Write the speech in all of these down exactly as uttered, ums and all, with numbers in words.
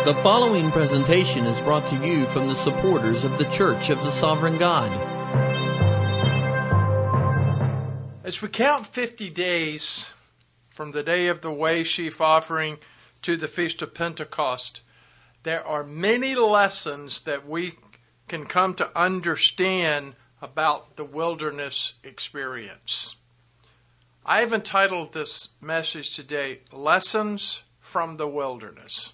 The following presentation is brought to you from the supporters of the Church of the Sovereign God. As we count fifty days from the day of the wave sheaf offering to the Feast of Pentecost, there are many lessons that we can come to understand about the wilderness experience. I have entitled this message today, Lessons from the Wilderness.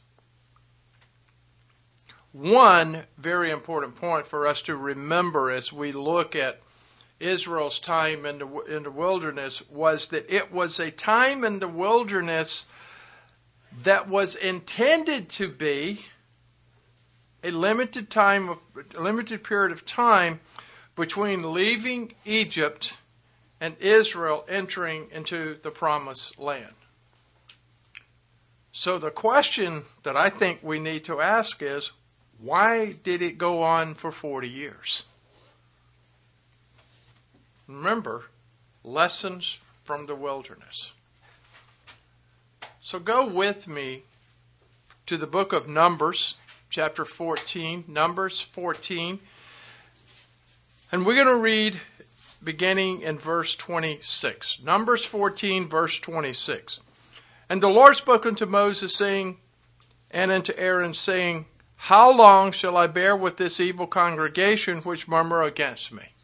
One very important point for us to remember as we look at Israel's time in the, in the wilderness was that it was a time in the wilderness that was intended to be a limited time, of, a limited period of time between leaving Egypt and Israel entering into the Promised Land. So the question that I think we need to ask is, why did it go on for forty years? Remember, lessons from the wilderness. So go with me to the book of Numbers, chapter fourteen, Numbers fourteen. And we're going to read beginning in verse twenty-six. Numbers fourteen, verse twenty-six. And the Lord spoke unto Moses, saying, and unto Aaron, saying, How long shall I bear with this evil congregation which murmur against me?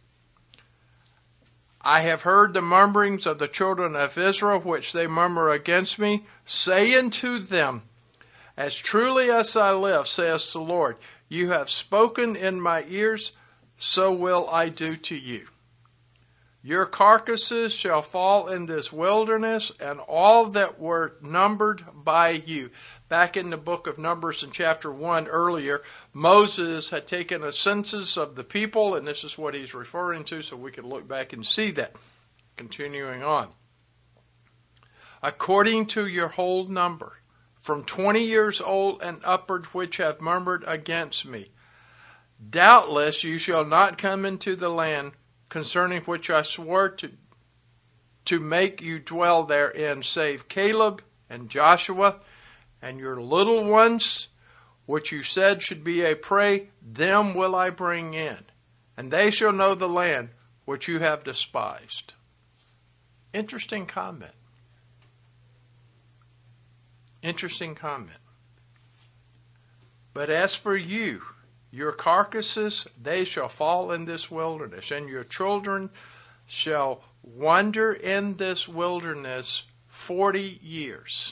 I have heard the murmurings of the children of Israel, which they murmur against me. Say unto them, As truly as I live, saith the Lord, you have spoken in my ears, so will I do to you. Your carcasses shall fall in this wilderness, and all that were numbered by you. Back in the book of Numbers in chapter one earlier, Moses had taken a census of the people, and this is what he's referring to, so we can look back and see that. Continuing on. According to your whole number, from twenty years old and upward, which have murmured against me, doubtless you shall not come into the land concerning which I swore to, to make you dwell therein, save Caleb and Joshua, and your little ones, which you said should be a prey, them will I bring in, and they shall know the land which you have despised. Interesting comment. Interesting comment. But as for you, your carcasses, they shall fall in this wilderness, and your children shall wander in this wilderness forty years.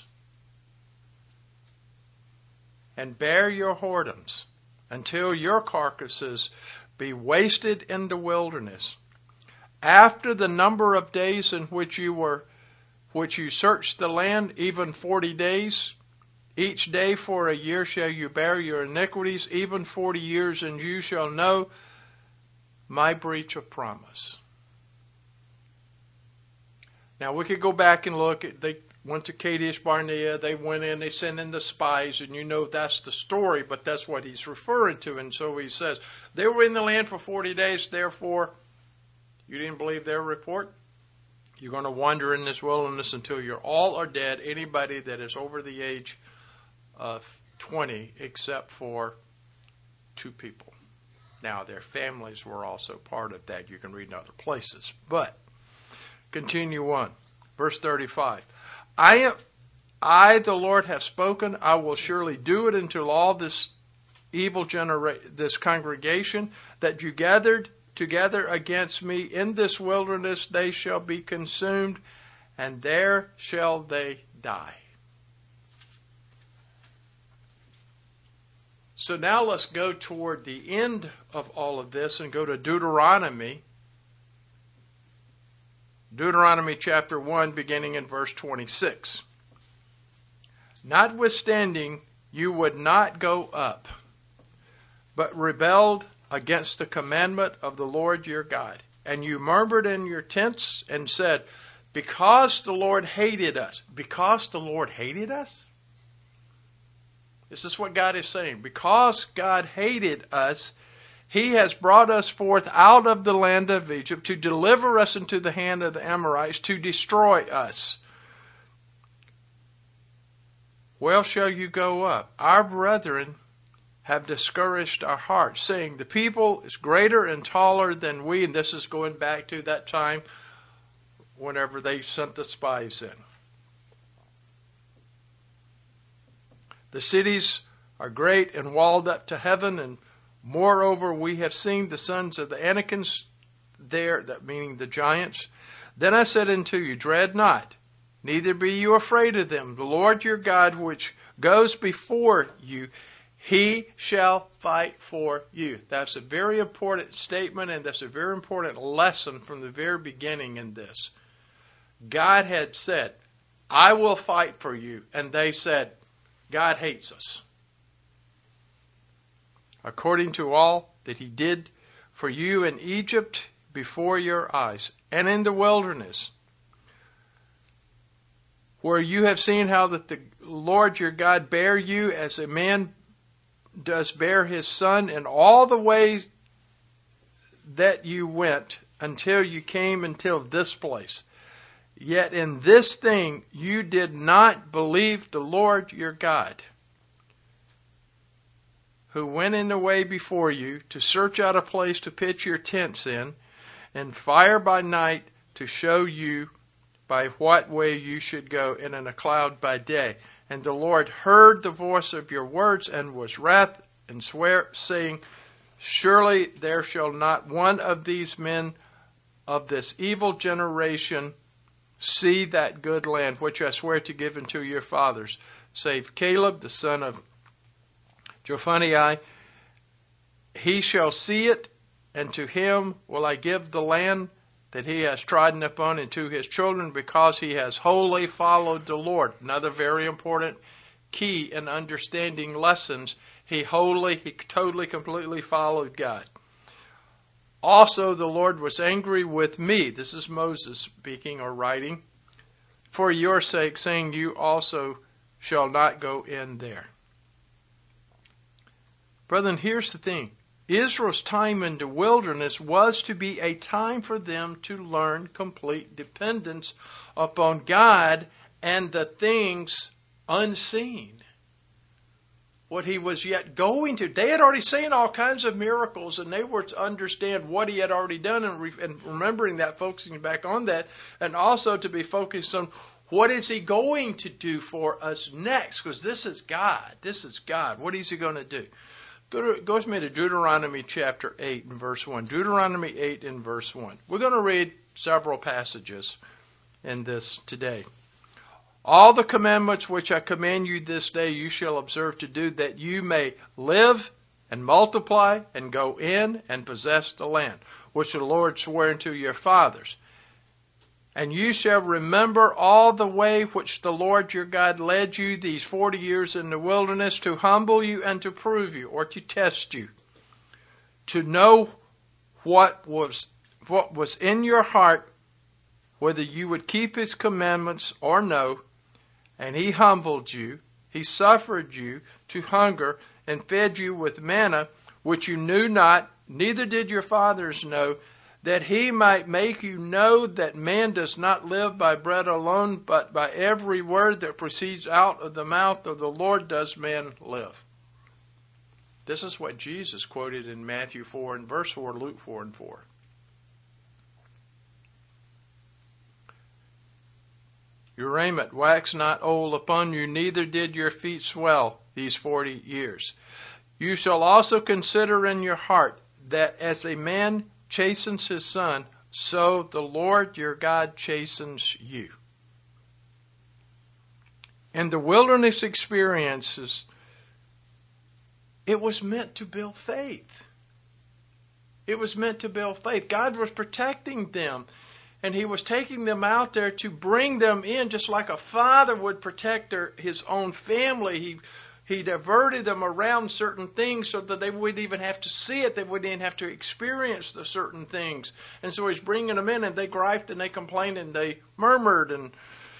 And bear your whoredoms until your carcasses be wasted in the wilderness. After the number of days in which you were, which you searched the land, even forty days, each day for a year shall you bear your iniquities, even forty years, and you shall know my breach of promise. Now we could go back and look at, they went to Kadesh Barnea, they went in, they sent in the spies, and you know that's the story, but that's what he's referring to. And so he says, they were in the land for forty days, therefore, you didn't believe their report? You're going to wander in this wilderness until you're all are dead, anybody that is over the age of twenty, except for two people. Now, their families were also part of that. You can read in other places. But, continue on. Verse thirty-five. I am, I, the Lord, have spoken. I will surely do it until all this evil genera- this congregation that you gathered together against me in this wilderness, they shall be consumed, and there shall they die. So now let's go toward the end of all of this and go to Deuteronomy. Deuteronomy chapter one, beginning in verse twenty-six. Notwithstanding, you would not go up, but rebelled against the commandment of the Lord your God. And you murmured in your tents and said, because the Lord hated us. Because the Lord hated us? This is what God is saying. Because God hated us, He has brought us forth out of the land of Egypt to deliver us into the hand of the Amorites, to destroy us. well shall you go up. Our brethren have discouraged our hearts, saying, the people is greater and taller than we. And this is going back to that time whenever they sent the spies in. The cities are great and walled up to heaven, and moreover we have seen the sons of the Anakims there, that meaning the giants. Then I said unto you, dread not, neither be you afraid of them. The Lord your God, which goes before you, he shall fight for you. That's a very important statement, and that's a very important lesson from the very beginning in this. God had said, I will fight for you. And they said, God hates us. According to all that he did for you in Egypt before your eyes, and in the wilderness, where you have seen how that the Lord your God bare you as a man does bear his son, in all the ways that you went until you came until this place. Yet in this thing you did not believe the Lord your God, who went in the way before you to search out a place to pitch your tents in, and fire by night to show you by what way you should go, and in a cloud by day. And the Lord heard the voice of your words, and was wrath, and swear, saying, surely there shall not one of these men of this evil generation see that good land which I swear to give unto your fathers, save Caleb the son of Jephunneh. He shall see it, and to him will I give the land that he has trodden upon, and to his children, because he has wholly followed the Lord. Another very important key in understanding lessons. He wholly, he totally, completely followed God. Also the Lord was angry with me. This is Moses speaking or writing. For your sake, saying, you also shall not go in there. Brethren, here's the thing. Israel's time in the wilderness was to be a time for them to learn complete dependence upon God and the things unseen. What he was yet going to. They had already seen all kinds of miracles, and they were to understand what he had already done, and, re- and remembering that, focusing back on that, and also to be focused on what is he going to do for us next, because this is God. This is God. What is he going to do? Go, to, go with me to Deuteronomy chapter eight and verse one. Deuteronomy eight and verse one. We're going to read several passages in this today. All the commandments which I command you this day you shall observe to do, that you may live and multiply and go in and possess the land, which the Lord swore unto your fathers. And you shall remember all the way which the Lord your God led you these forty years in the wilderness, to humble you and to prove you, or to test you, to know what was what was in your heart, whether you would keep his commandments or no. And he humbled you, he suffered you to hunger, and fed you with manna, which you knew not, neither did your fathers know, that he might make you know that man does not live by bread alone, but by every word that proceeds out of the mouth of the Lord does man live. This is what Jesus quoted in Matthew four and verse four, Luke four and four. Your raiment waxed not old upon you, neither did your feet swell these forty years. You shall also consider in your heart that as a man chastens his son, so the Lord your God chastens you. In the wilderness experiences, it was meant to build faith. It was meant to build faith. God was protecting them, and he was taking them out there to bring them in, just like a father would protect their, his own family. He He diverted them around certain things so that they wouldn't even have to see it. They wouldn't even have to experience the certain things. And so he's bringing them in, and they griped and they complained and they murmured. And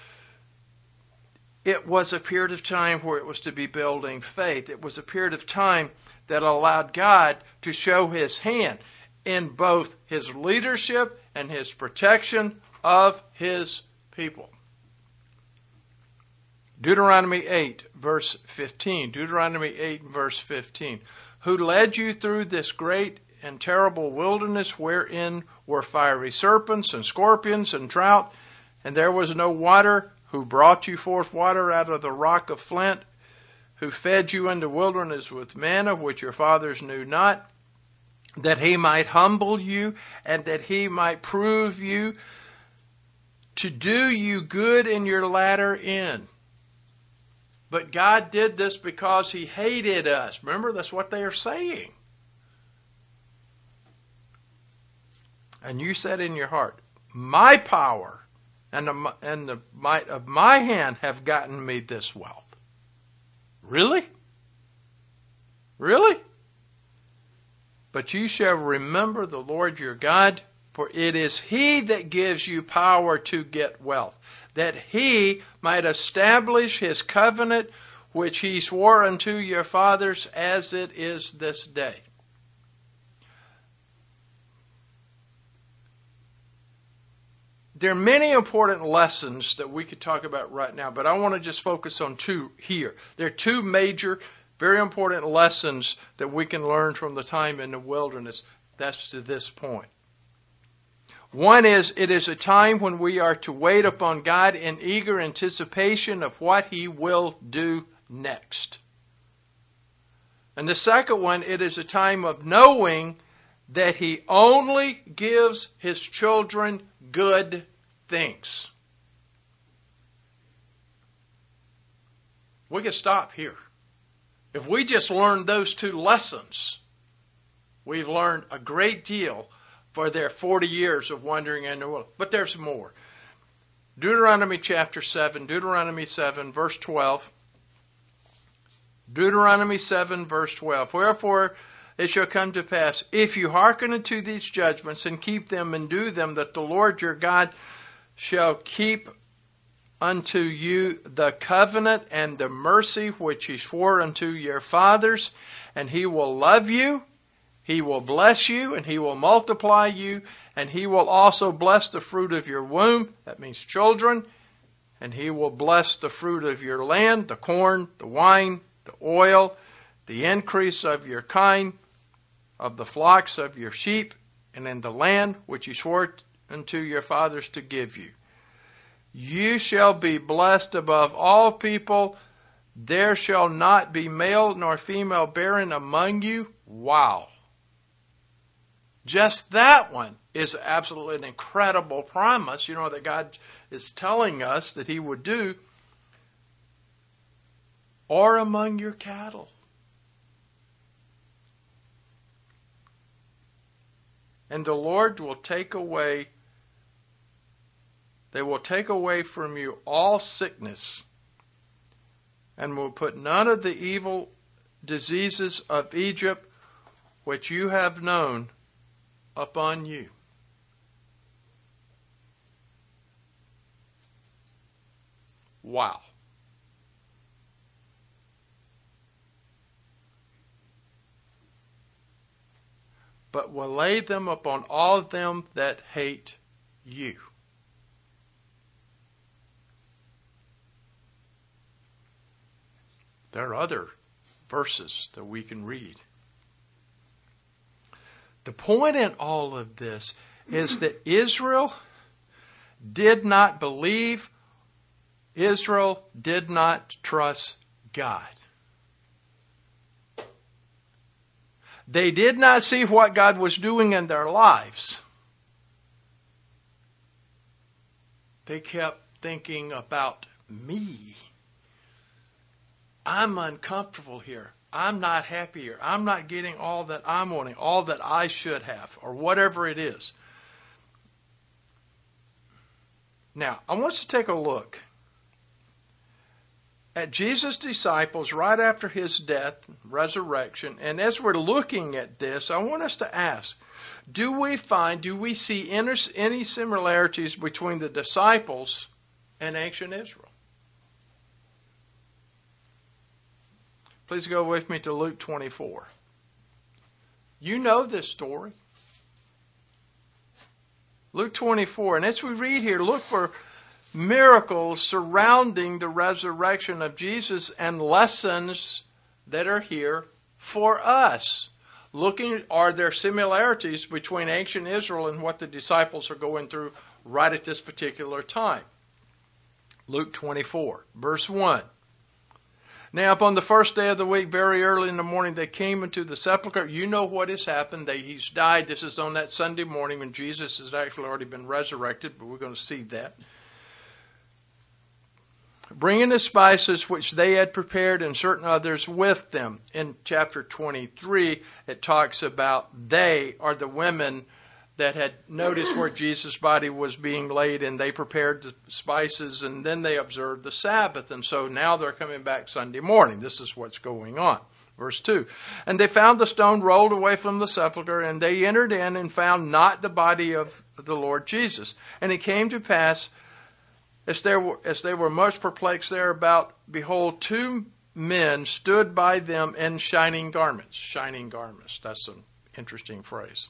it was a period of time where it was to be building faith. It was a period of time that allowed God to show his hand in both his leadership and his protection of his people. Deuteronomy eight, verse fifteen. Deuteronomy eight, verse fifteen. Who led you through this great and terrible wilderness, wherein were fiery serpents and scorpions and drought, and there was no water, who brought you forth water out of the rock of flint, who fed you in the wilderness with manna, which your fathers knew not, that he might humble you, and that he might prove you, to do you good in your latter end. But God did this because he hated us. Remember, that's what they are saying. And you said in your heart, my power and the, and the might of my hand have gotten me this wealth. Really? Really? But you shall remember the Lord your God, for it is he that gives you power to get wealth, that he might establish his covenant, which he swore unto your fathers, as it is this day. There are many important lessons that we could talk about right now, but I want to just focus on two here. There are two major, very important lessons that we can learn from the time in the wilderness. That's to this point. One is, it is a time when we are to wait upon God in eager anticipation of what he will do next. And the second one, it is a time of knowing that he only gives his children good things. We could stop here. If we just learned those two lessons, we've learned a great deal for their forty years of wandering in the world. But there's more. Deuteronomy chapter seven, Deuteronomy seven, verse twelve. Deuteronomy seven, verse twelve. Wherefore it shall come to pass, if you hearken unto these judgments, and keep them and do them, that the Lord your God shall keep unto you the covenant and the mercy which he swore unto your fathers, and he will love you, he will bless you, and he will multiply you, and he will also bless the fruit of your womb, that means children, and he will bless the fruit of your land, the corn, the wine, the oil, the increase of your kind, of the flocks of your sheep, and in the land which he swore unto your fathers to give you. You shall be blessed above all people. There shall not be male nor female barren among you. Wow. Just that one is absolutely an incredible promise, you know, that God is telling us that he would do. Or among your cattle. And the Lord will take away, they will take away from you all sickness, and will put none of the evil diseases of Egypt, which you have known, upon you. Wow. But will lay them upon all of them that hate you. There are other verses that we can read. The point in all of this is that Israel did not believe, Israel did not trust God. They did not see what God was doing in their lives. They kept thinking about me. I'm uncomfortable here. I'm not happy here. I'm not getting all that I'm wanting, all that I should have, or whatever it is. Now, I want us to take a look at Jesus' disciples right after his death, resurrection. And as we're looking at this, I want us to ask, do we find, do we see any similarities between the disciples and ancient Israel? Please go with me to Luke twenty-four. You know this story. Luke twenty-four. And as we read here, look for miracles surrounding the resurrection of Jesus and lessons that are here for us. Looking, are there similarities between ancient Israel and what the disciples are going through right at this particular time? Luke twenty-four, verse one. Now upon the first day of the week, very early in the morning, they came into the sepulchre. You know what has happened. They, he's died. This is on that Sunday morning when Jesus has actually already been resurrected, but we're going to see that. Bringing the spices which they had prepared and certain others with them. In chapter twenty-three, it talks about they are the women that had noticed where Jesus' body was being laid, and they prepared the spices, and then they observed the Sabbath. And so now they're coming back Sunday morning. This is what's going on. Verse two. And they found the stone rolled away from the sepulchre, and they entered in and found not the body of the Lord Jesus. And it came to pass, as they were, as they were much perplexed thereabout, behold, two men stood by them in shining garments. Shining garments. That's an interesting phrase.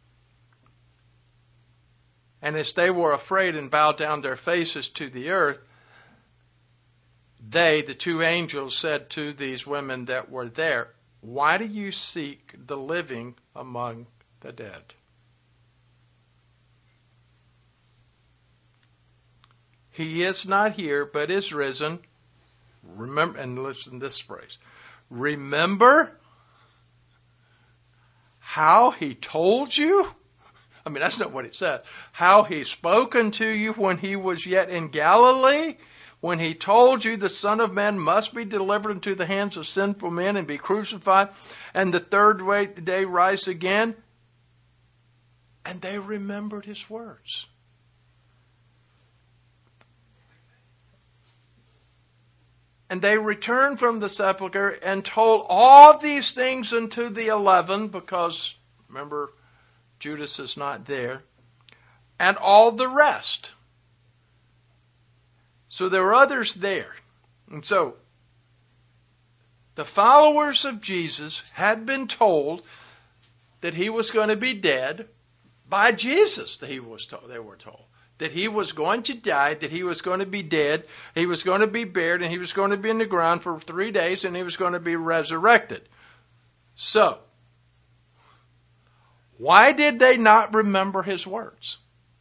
And as they were afraid and bowed down their faces to the earth, they, the two angels, said to these women that were there, why do you seek the living among the dead? He is not here, but is risen. Remember, and listen to this phrase. Remember how he told you? I mean, that's not what it says. How he spoken to you when he was yet in Galilee, when he told you the Son of Man must be delivered into the hands of sinful men and be crucified, and the third day rise again. And they remembered his words. And they returned from the sepulchre and told all these things unto the eleven, because, remember, Judas is not there, and all the rest. So there were others there. And so the followers of Jesus had been told that he was going to be dead by Jesus. That he was told, they were told that he was going to die, that he was going to be dead, he was going to be buried, and he was going to be in the ground for three days, and he was going to be resurrected. So, why did they not remember his words?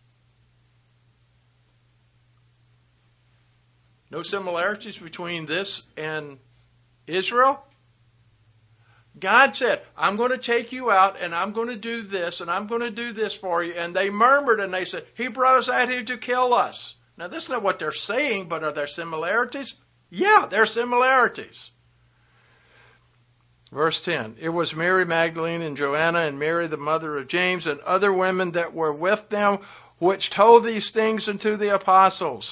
No similarities between this and Israel? God said, I'm going to take you out and I'm going to do this and I'm going to do this for you. And they murmured and they said, he brought us out here to kill us. Now, this is not what they're saying, but are there similarities? Yeah, there are similarities. Verse ten, it was Mary Magdalene and Joanna and Mary the mother of James and other women that were with them, which told these things unto the apostles.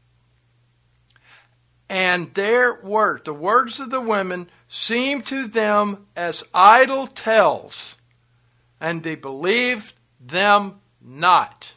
And their word, the words of the women, seemed to them as idle tales, and they believed them not.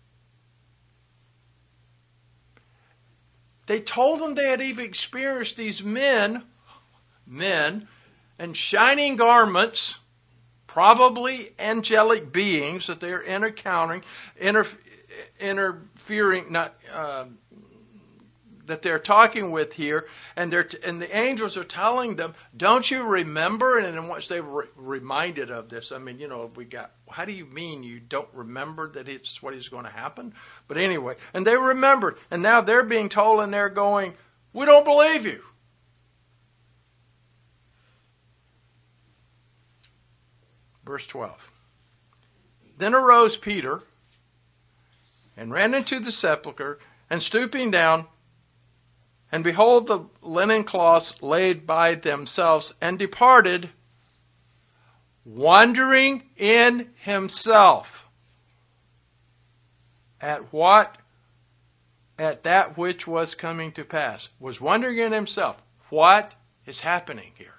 They told them they had even experienced these men, men, in shining garments, probably angelic beings that they're encountering, inter, interfering, not uh, that they're talking with here, and they're t- and the angels are telling them, "Don't you remember?" And then once they were reminded of this, I mean, you know, we got, how do you mean you don't remember that it's what is going to happen? But anyway, and they remembered, and now they're being told, and they're going, "We don't believe you." Verse twelve. Then arose Peter and ran into the sepulchre, and stooping down, and behold, the linen cloths laid by themselves, and departed, wondering in himself at what, at that which was coming to pass. Was wondering in himself, what is happening here?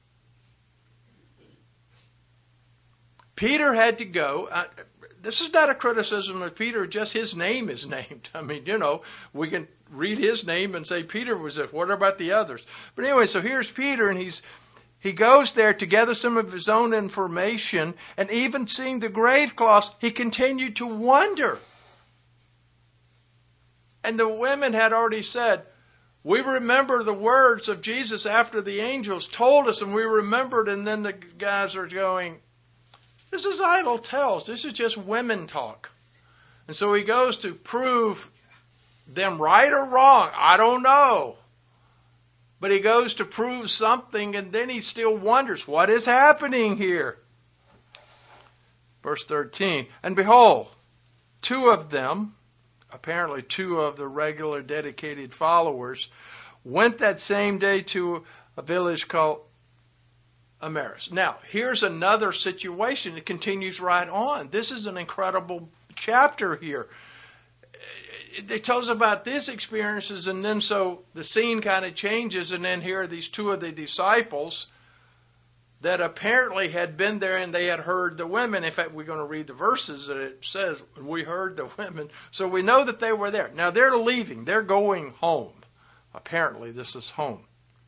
Peter had to go. Uh, this is not a criticism of Peter, just his name is named. I mean, you know, we can read his name and say Peter was it. What about the others? But anyway, so here's Peter, and he's he goes there to gather some of his own information, and even seeing the grave cloths, he continued to wonder. And the women had already said, we remember the words of Jesus after the angels told us, and we remembered. And then the guys are going, this is idle tales. This is just women talk. And so he goes to prove them right or wrong. I don't know. But he goes to prove something, and then he still wonders, what is happening here? Verse thirteen, and behold, two of them, apparently two of the regular dedicated followers, went that same day to a village called Emmaus. Now, here's another situation. It continues right on. This is an incredible chapter here. It tells about these experiences, and then so the scene kind of changes, and then here are these two of the disciples that apparently had been there, and they had heard the women. In fact, we're going to read the verses that it says, we heard the women. So we know that they were there. Now they're leaving. They're going home. Apparently this is home.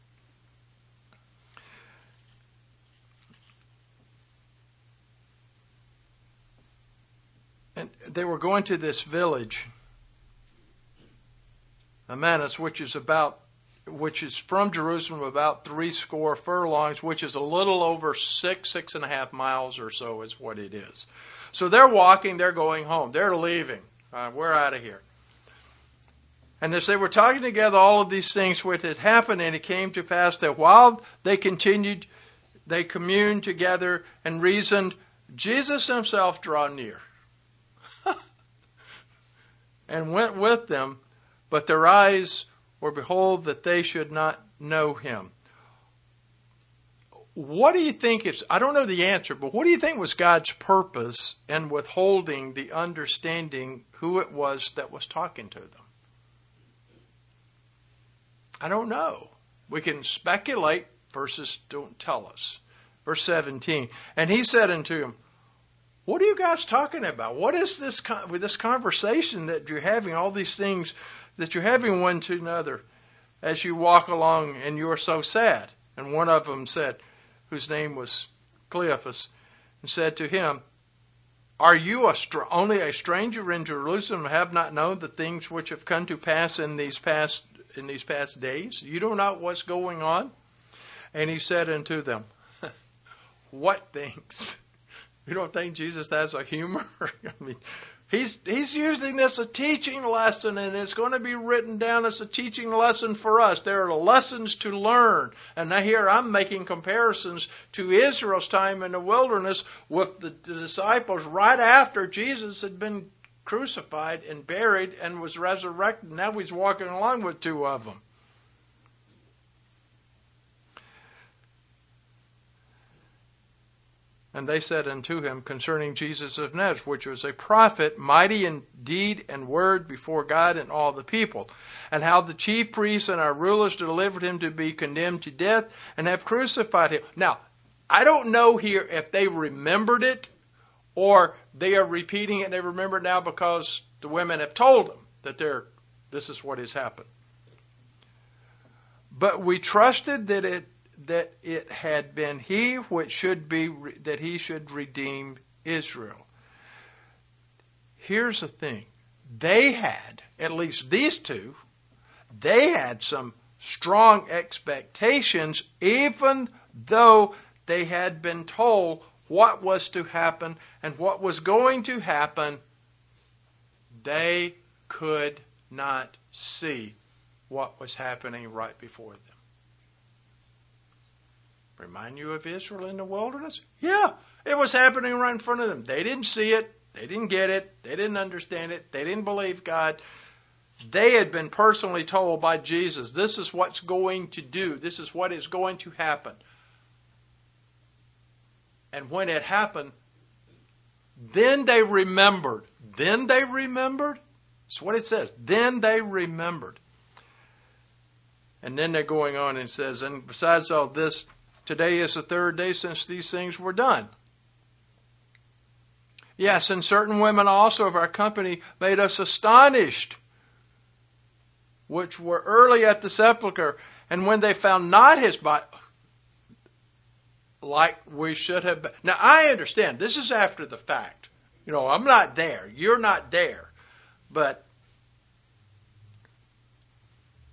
And they were going to this village, Emmaus, which is about, which is from Jerusalem about three score furlongs, which is a little over six, six and a half miles or so is what it is. So they're walking, they're going home, they're leaving. Uh, we're out of here. And as they were talking together, all of these things which had happened, and it came to pass that while they continued, they communed together and reasoned, Jesus himself drew near and went with them. But their eyes were behold that they should not know him. What do you think is, I don't know the answer, but what do you think was God's purpose in withholding the understanding who it was that was talking to them? I don't know. We can speculate, verses don't tell us. Verse seventeen, and he said unto him, what are you guys talking about? What is this with this conversation that you're having, all these things that you're having one to another as you walk along, and you're so sad? And one of them said, whose name was Cleophas, and said to him, are you a str- only a stranger in Jerusalem, and have not known the things which have come to pass in these past in these past days? You don't know what's going on? And he said unto them, what things? You don't think Jesus has a humor? I mean, he's he's using this as a teaching lesson, and it's going to be written down as a teaching lesson for us. There are lessons to learn. And now here I'm making comparisons to Israel's time in the wilderness with the, the disciples right after Jesus had been crucified and buried and was resurrected. Now he's walking along with two of them. And they said unto him concerning Jesus of Nazareth, which was a prophet, mighty in deed and word before God and all the people, and how the chief priests and our rulers delivered him to be condemned to death and have crucified him. Now, I don't know here if they remembered it or they are repeating it and they remember now because the women have told them that they're, this is what has happened. But we trusted that it that it had been he which should be, that he should redeem Israel. Here's the thing. They had, at least these two, they had some strong expectations, even though they had been told what was to happen and what was going to happen. They could not see what was happening right before them. Remind you of Israel in the wilderness? Yeah, it was happening right in front of them. They didn't see it. They didn't get it. They didn't understand it. They didn't believe God. They had been personally told by Jesus, this is what's going to do. This is what is going to happen. And when it happened, then they remembered. Then they remembered. That's what it says. Then they remembered. And then they're going on and says, and besides all this, today is the third day since these things were done. Yes, and certain women also of our company made us astonished, which were early at the sepulchre, and when they found not his body, like we should have been. Now, I understand, this is after the fact. You know, I'm not there. You're not there. But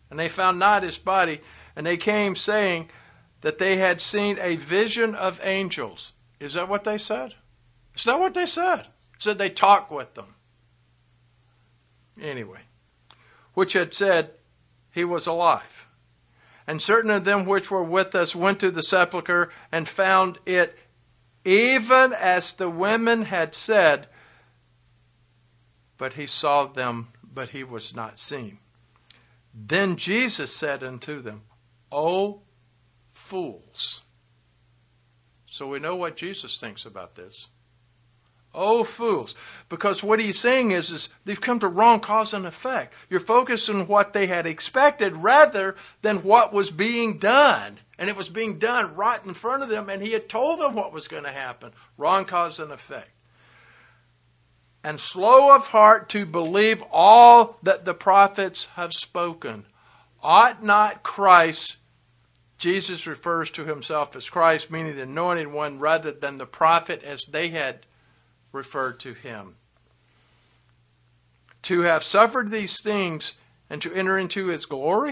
And they found not his body, and they came saying that they had seen a vision of angels. Is that what they said? Is that what they said? Said they talked with them. Anyway, which had said he was alive. And certain of them which were with us went to the sepulchre and found it even as the women had said, but he saw them, but he was not seen. Then Jesus said unto them, O fools. So we know what Jesus thinks about this. Oh, fools. Because what he's saying is, is they've come to wrong cause and effect. You're focused on what they had expected rather than what was being done. And it was being done right in front of them, and he had told them what was going to happen. Wrong cause and effect. And slow of heart to believe all that the prophets have spoken. Ought not Christ, Jesus refers to himself as Christ, meaning the anointed one, rather than the prophet as they had referred to him, to have suffered these things and to enter into his glory?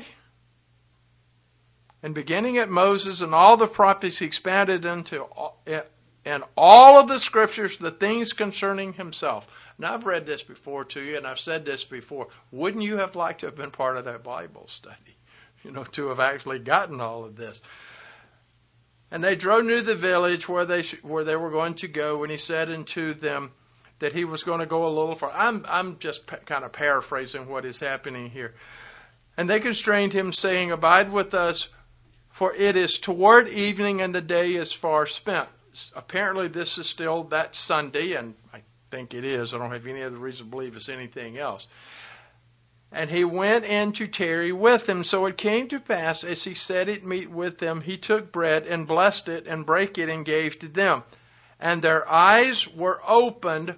And beginning at Moses and all the prophets, he expounded into in all of the scriptures the things concerning himself. Now, I've read this before to you, and I've said this before. Wouldn't you have liked to have been part of that Bible study? You know, to have actually gotten all of this. And they drove near the village where they sh- where they were going to go, and he said unto them that he was going to go a little far. I'm I'm just pa- kind of paraphrasing what is happening here. And they constrained him, saying, Abide with us, for it is toward evening, and the day is far spent. Apparently, this is still that Sunday, and I think it is. I don't have any other reason to believe it's anything else. And he went in to tarry with them. So it came to pass, as he sat at meat with them, he took bread and blessed it and brake it and gave to them. And their eyes were opened,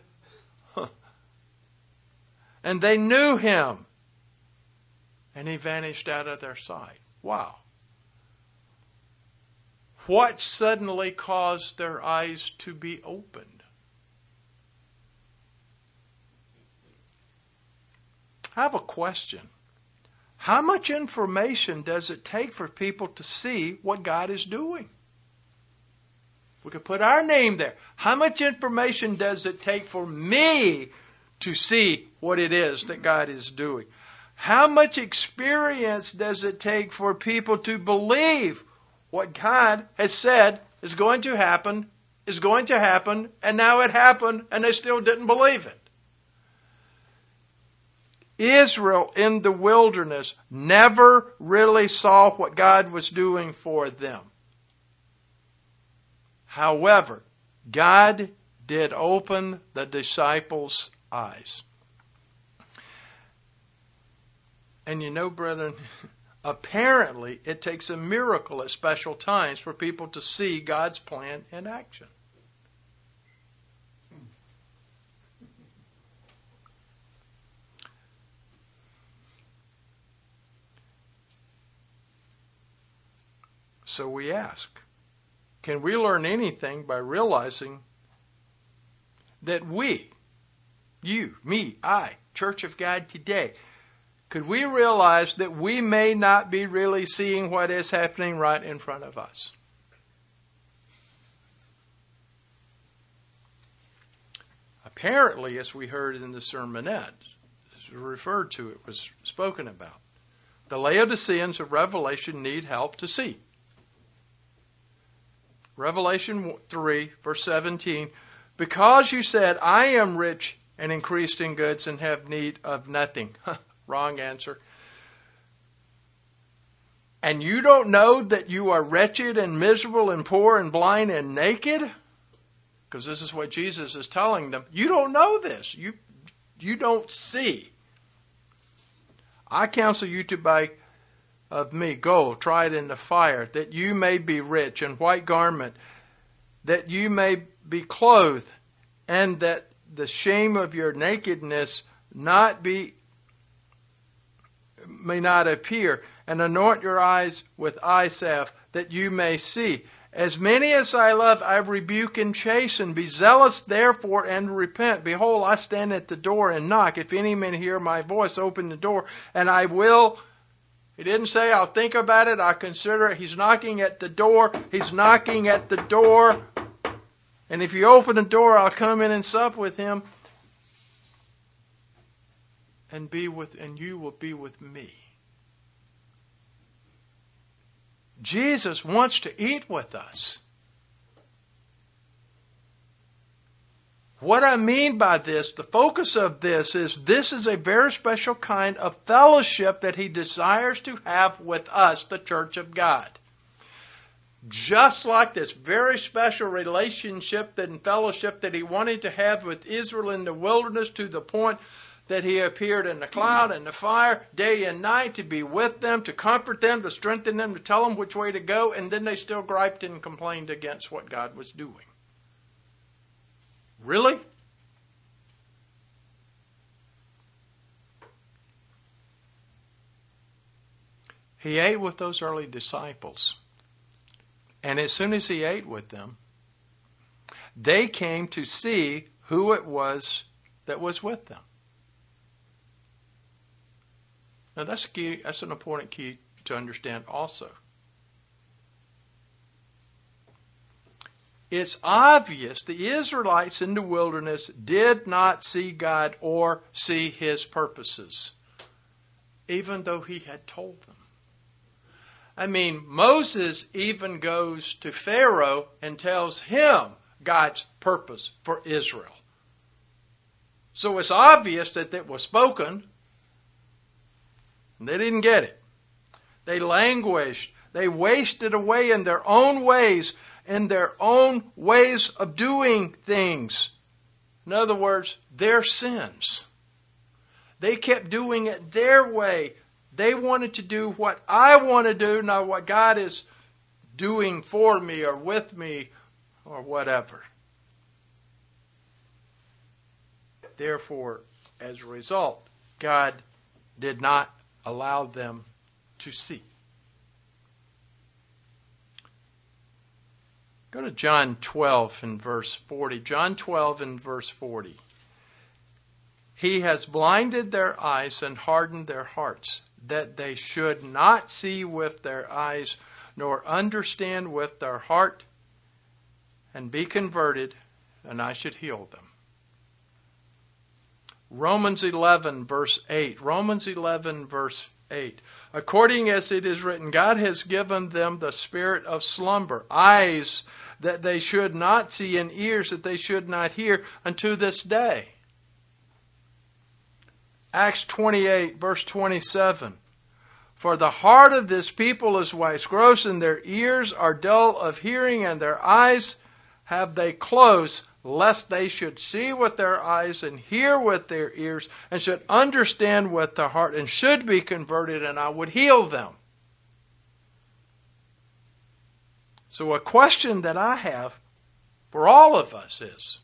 and they knew him. And he vanished out of their sight. Wow. What suddenly caused their eyes to be opened? I have a question. How much information does it take for people to see what God is doing? We could put our name there. How much information does it take for me to see what it is that God is doing? How much experience does it take for people to believe what God has said is going to happen, is going to happen, and now it happened, and they still didn't believe it? Israel in the wilderness never really saw what God was doing for them. However, God did open the disciples' eyes. And you know, brethren, apparently it takes a miracle at special times for people to see God's plan in action. So we ask, can we learn anything by realizing that we, you, me, I, Church of God today, could we realize that we may not be really seeing what is happening right in front of us? Apparently, as we heard in the sermonette, as referred to, it was spoken about, the Laodiceans of Revelation need help to see. Revelation three, verse seventeen, because you said, I am rich and increased in goods and have need of nothing. Wrong answer. And you don't know that you are wretched and miserable and poor and blind and naked? Because this is what Jesus is telling them. You don't know this. You, you don't see. I counsel you to buy of me gold, try it in the fire, that you may be rich, and white garment, that you may be clothed, and that the shame of your nakedness not be may not appear, and anoint your eyes with eye salve, that you may see. As many as I love, I rebuke and chasten. Be zealous, therefore, and repent. Behold, I stand at the door and knock. If any man hear my voice, open the door, and I will He didn't say, I'll think about it, I'll consider it. He's knocking at the door. He's knocking at the door. And if you open the door, I'll come in and sup with him. And be with, and you will be with me. Jesus wants to eat with us. What I mean by this, the focus of this is this is a very special kind of fellowship that he desires to have with us, the church of God. Just like this very special relationship and fellowship that he wanted to have with Israel in the wilderness, to the point that he appeared in the cloud and the fire day and night to be with them, to comfort them, to strengthen them, to tell them which way to go, and then they still griped and complained against what God was doing. Really? He ate with those early disciples. And as soon as he ate with them, they came to see who it was that was with them. Now that's a key, that's an important key to understand also. It's obvious the Israelites in the wilderness did not see God or see his purposes, even though he had told them. I mean, Moses even goes to Pharaoh and tells him God's purpose for Israel. So it's obvious that it was spoken. And they didn't get it. They languished. They wasted away in their own ways, in their own ways of doing things. In other words, their sins. They kept doing it their way. They wanted to do what I want to do, not what God is doing for me or with me or whatever. Therefore, as a result, God did not allow them to see. Go to John twelve and verse forty. John twelve and verse forty. He has blinded their eyes and hardened their hearts, that they should not see with their eyes, nor understand with their heart, and be converted, and I should heal them. Romans eleven verse eight. Romans eleven verse eight. According as it is written, God has given them the spirit of slumber, eyes that they should not see, and ears that they should not hear, unto this day. Acts twenty-eight verse twenty-seven. For the heart of this people is wax gross, and their ears are dull of hearing, and their eyes have they closed, lest they should see with their eyes and hear with their ears, and should understand with their heart, and should be converted, and I would heal them. So a question that I have for all of us is,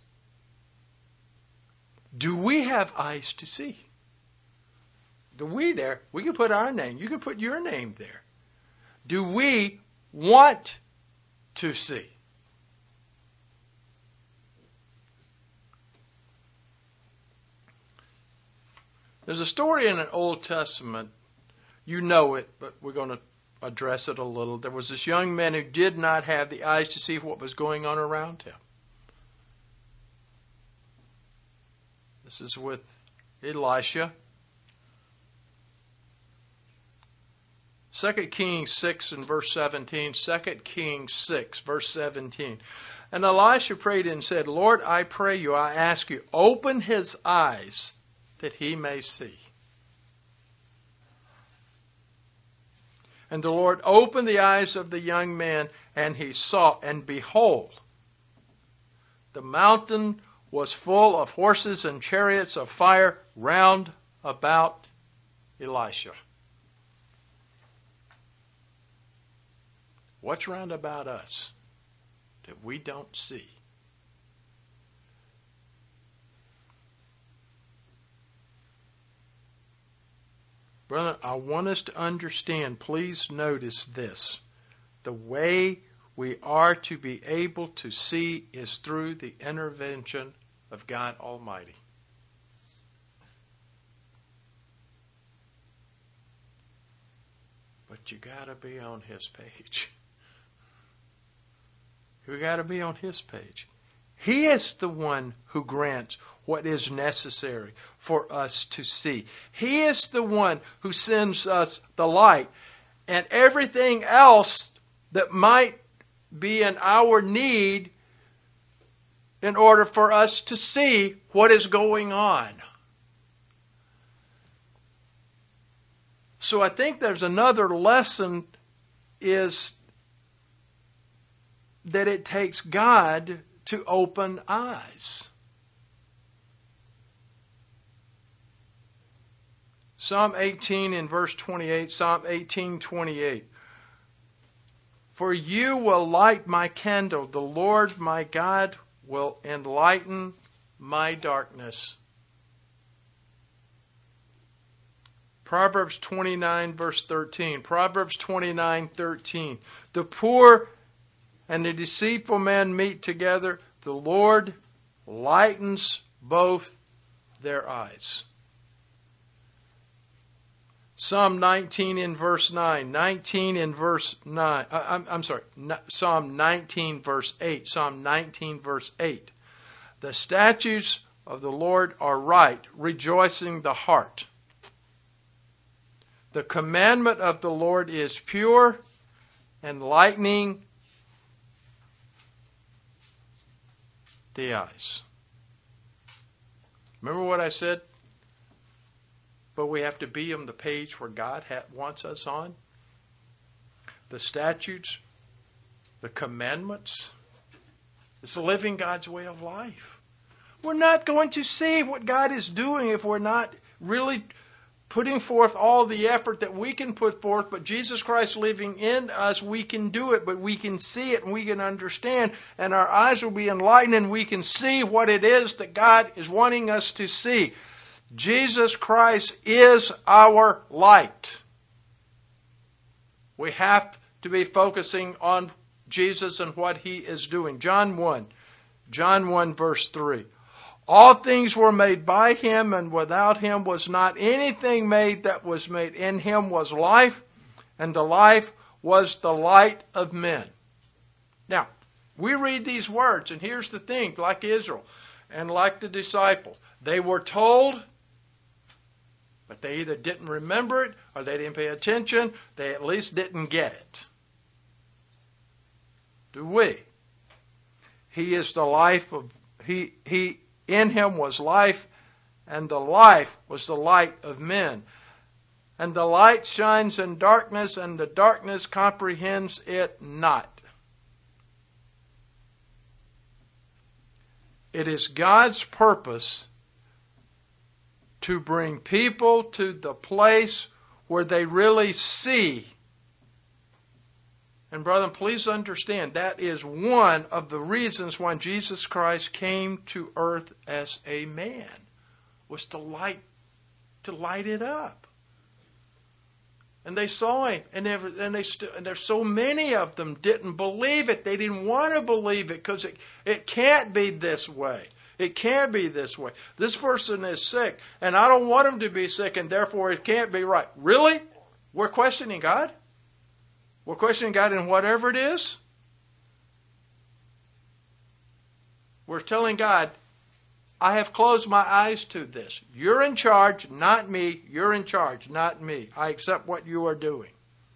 do we have eyes to see? The we there, we can put our name. You can put your name there. Do we want to see? There's a story in an Old Testament. You know it, but we're going to address it a little. There was this young man who did not have the eyes to see what was going on around him. This is with Elisha. Second Kings six and verse seventeen. Second Kings six, verse seventeen. And Elisha prayed and said, Lord, I pray you, I ask you, open his eyes that he may see. And the Lord opened the eyes of the young man, and he saw, and behold, the mountain was full of horses and chariots of fire round about Elisha. What's round about us that we don't see? Brother, I want us to understand, please notice this. The way we are to be able to see is through the intervention of God Almighty. But you got to be on His page. You got to be on His page. He is the one who grants what is necessary for us to see. He is the one who sends us the light. And everything else that might be in our need in order for us to see what is going on. So I think there's another lesson is that it takes God to open eyes. Psalm eighteen in verse twenty-eight, Psalm eighteen twenty-eight. For you will light my candle, the Lord my God will enlighten my darkness. Proverbs twenty-nine verse thirteen. Proverbs twenty-nine thirteen. The poor and the deceitful man meet together. The Lord lightens both their eyes. Psalm nineteen in verse nine. nineteen in verse nine. Uh, I'm, I'm sorry. Psalm nineteen verse eight. Psalm nineteen verse eight. The statutes of the Lord are right, rejoicing the heart. The commandment of the Lord is pure, enlightening the eyes. Remember what I said? But we have to be on the page where God ha- wants us on. The statutes, the commandments. It's living God's way of life. We're not going to see what God is doing if we're not really putting forth all the effort that we can put forth, but Jesus Christ living in us, we can do it, but we can see it and we can understand, and our eyes will be enlightened and we can see what it is that God is wanting us to see. Jesus Christ is our light. We have to be focusing on Jesus and what He is doing. John one. John one verse three. All things were made by Him, and without Him was not anything made that was made. In Him was life, and the life was the light of men. Now, we read these words, and here's the thing, like Israel and like the disciples. They were told, but they either didn't remember it or they didn't pay attention. They at least didn't get it. Do we? He is the life of, he, he, in Him was life, and the life was the light of men. And the light shines in darkness, and the darkness comprehends it not. It is God's purpose to bring people to the place where they really see. And brethren, please understand, that is one of the reasons why Jesus Christ came to earth as a man, was to light, to light it up. And they saw Him, and, they, and, they st- and there's so many of them didn't believe it. They didn't want to believe it because it, it can't be this way. It can't be this way. This person is sick, and I don't want him to be sick, and therefore it can't be right. Really? We're questioning God? We're questioning God in whatever it is? We're telling God, I have closed my eyes to this. You're in charge, not me. You're in charge, not me. I accept what you are doing.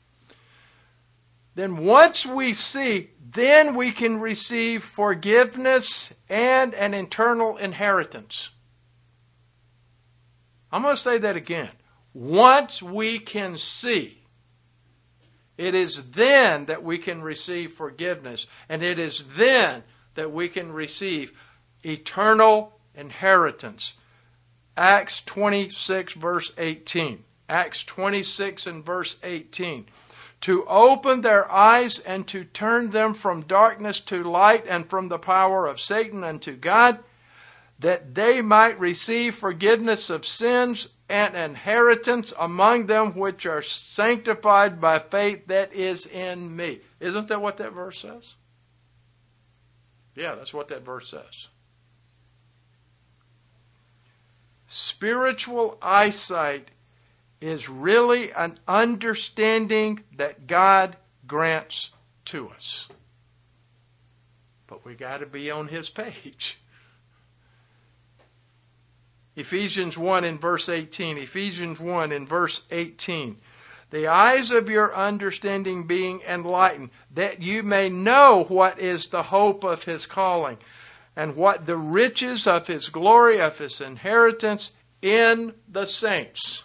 Then once we see, then we can receive forgiveness and an eternal inheritance. I'm going to say that again. Once we can see, it is then that we can receive forgiveness, and it is then that we can receive eternal inheritance. Acts twenty-six verse eighteen. Acts twenty-six and verse eighteen. To open their eyes and to turn them from darkness to light and from the power of Satan unto God, that they might receive forgiveness of sins and inheritance among them which are sanctified by faith that is in me. Isn't that what that verse says? Yeah, that's what that verse says. Spiritual eyesight is really an understanding that God grants to us. But we got to be on His page. Ephesians one in verse eighteen. Ephesians one in verse eighteen. The eyes of your understanding being enlightened, that you may know what is the hope of His calling, and what the riches of His glory, of His inheritance in the saints.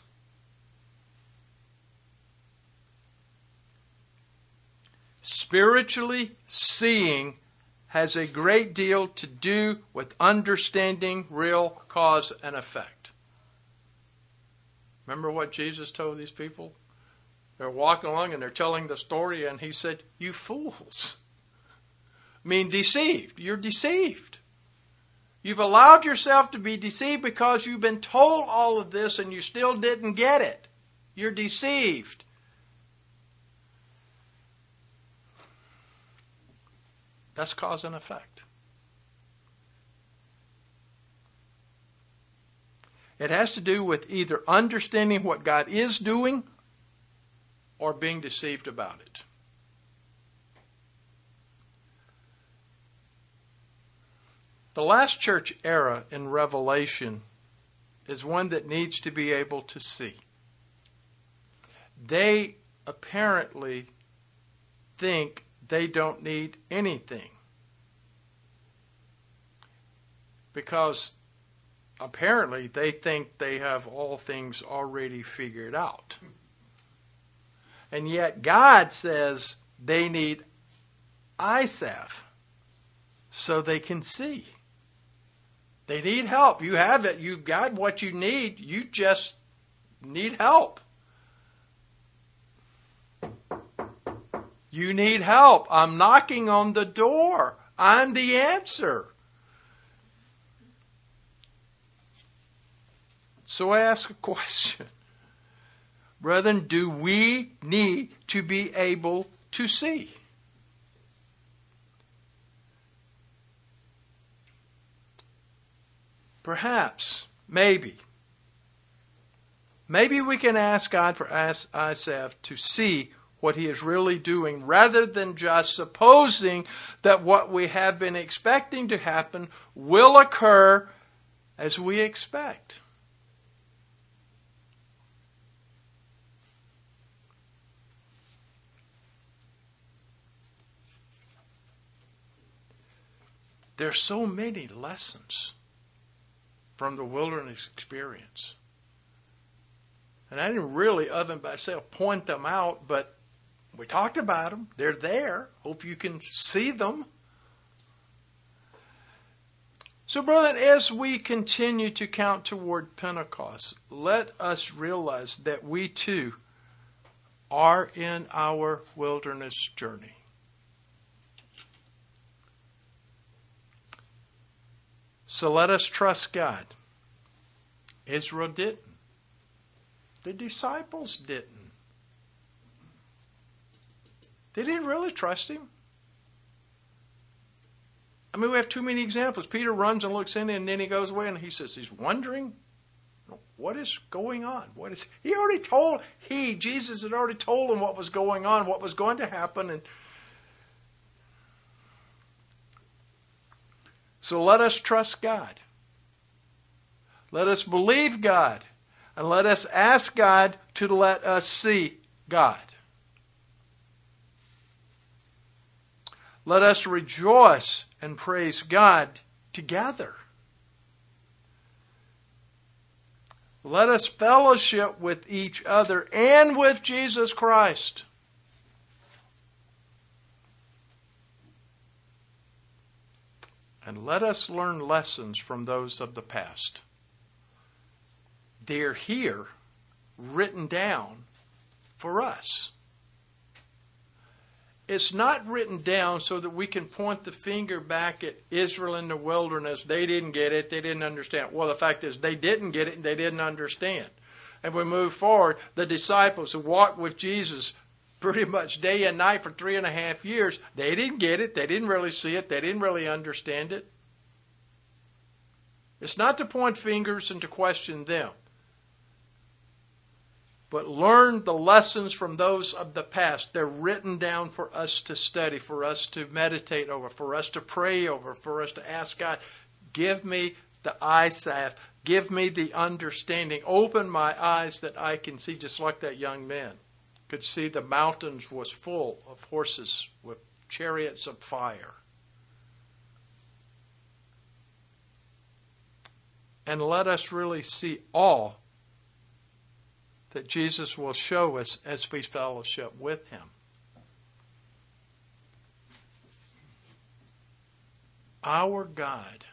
Spiritually seeing has a great deal to do with understanding real cause and effect. Remember what Jesus told these people? They're walking along and they're telling the story, and He said, you fools. I mean, deceived. You're deceived. You've allowed yourself to be deceived because you've been told all of this and you still didn't get it. You're deceived. That's cause and effect. It has to do with either understanding what God is doing or being deceived about it. The last church era in Revelation is one that needs to be able to see. They apparently think they don't need anything, because apparently they think they have all things already figured out. And yet God says they need eye salve so they can see. They need help. You have it. You've got what you need. You just need help. You need help. I'm knocking on the door. I'm the answer. So I ask a question. Brethren, do we need to be able to see? Perhaps, maybe. Maybe we can ask God for eye salve to see what He is really doing, rather than just supposing that what we have been expecting to happen will occur as we expect. There's so many lessons from the wilderness experience. And I didn't really, other than myself, point them out, but we talked about them. They're there. Hope you can see them. So, brethren, as we continue to count toward Pentecost, let us realize that we too are in our wilderness journey. So let us trust God. Israel didn't. The disciples didn't. They didn't really trust Him. I mean, we have too many examples. Peter runs and looks in, and then he goes away, and he says he's wondering, what is going on? What is he already told? He, Jesus, had already told him what was going on, what was going to happen, and so let us trust God. Let us believe God. And let us ask God to let us see God. Let us rejoice and praise God together. Let us fellowship with each other and with Jesus Christ. And let us learn lessons from those of the past. They're here, written down for us. It's not written down so that we can point the finger back at Israel in the wilderness. They didn't get it. They didn't understand. Well, the fact is they didn't get it and they didn't understand. And we move forward, the disciples who walked with Jesus pretty much day and night for three and a half years, they didn't get it. They didn't really see it. They didn't really understand it. It's not to point fingers and to question them. but learn the lessons from those of the past. They're written down for us to study, for us to meditate over, for us to pray over, for us to ask God, give me the eyesight, give me the understanding, open my eyes that I can see, just like that young man could see the mountains was full of horses with chariots of fire. And let us really see all that Jesus will show us as we fellowship with Him. Our God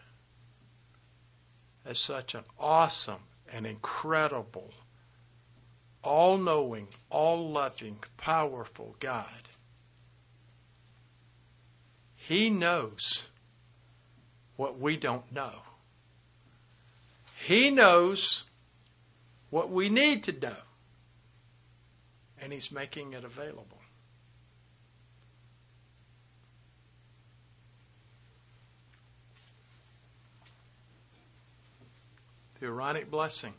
is such an awesome and incredible, all-knowing, all-loving, powerful God. He knows what we don't know. He knows what we need to know. And He's making it available. The Aaronic blessing.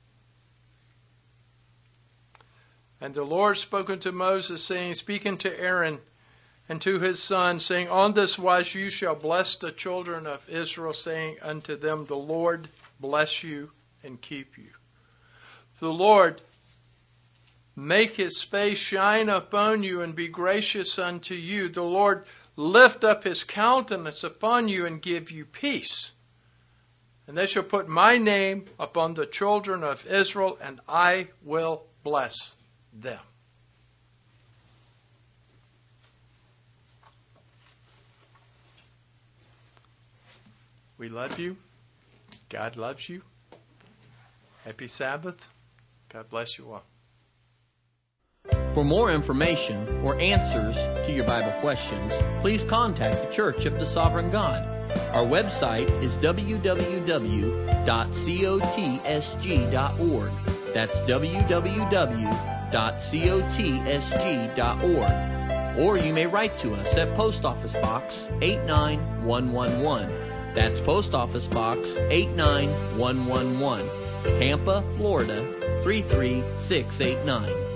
And the Lord spoke unto Moses, saying, Speak unto Aaron and to his son, saying, On this wise you shall bless the children of Israel, saying unto them, The Lord bless you and keep you. The Lord make His face shine upon you and be gracious unto you. The Lord lift up His countenance upon you and give you peace. And they shall put my name upon the children of Israel, and I will bless them. We love you. God loves you. Happy Sabbath. God bless you all. For more information or answers to your Bible questions, please contact the Church of the Sovereign God. Our website is w w w dot cotsg dot org. That's w w w dot cotsg dot org. Or you may write to us at Post Office Box eight nine one one one. That's Post Office Box eight nine one one one, Tampa, Florida three three six eight nine.